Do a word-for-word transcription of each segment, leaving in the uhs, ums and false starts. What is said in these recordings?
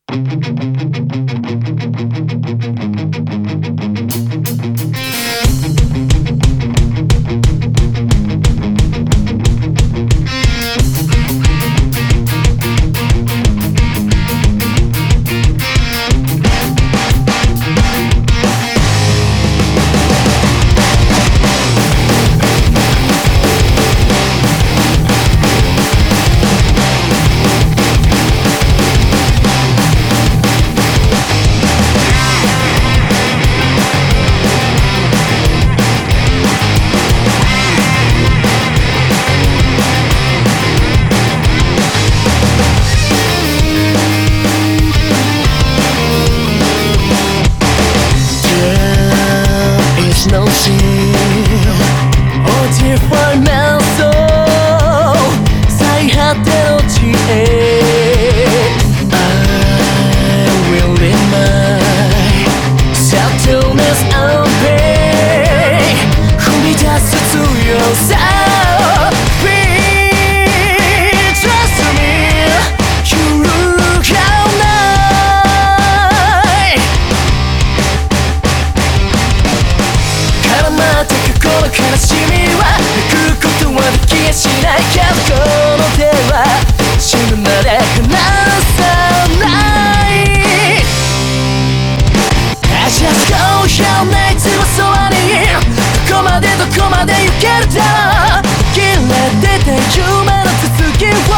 No sin or different man soul 最果ての地へ I will live my sadness and pain 踏み出す強さ Please trust me 揺るがない絡まってくこの悲しみは抜くことはできやしないけどこの手は死ぬまで離さない I just go your night いつもそばにどこまでどこまで行けるだろう切れてて夢の続きを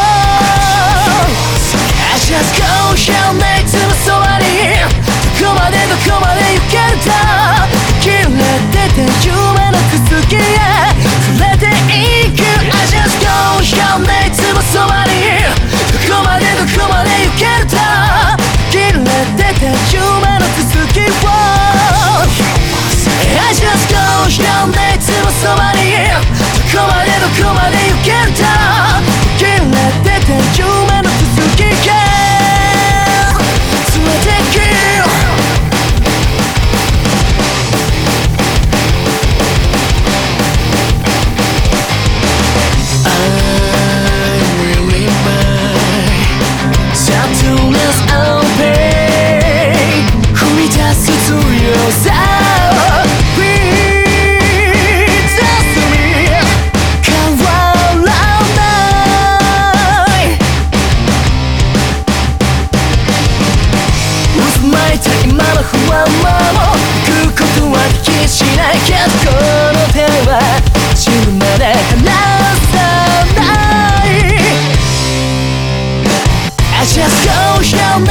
I just go your night いつもそばにどこまでどこまで行けるだろう切れてて夢の続きへ触れていく I just go your night いつもそばにどこまでどこまで行けるだろう切れてて夢の続きを I just go your night いつもそばにどこまでどこまで行けるだろう切れてて夢の続きへ連れてく今の不安も行くことはできしないけどこの手は死ぬまで離さない I just go your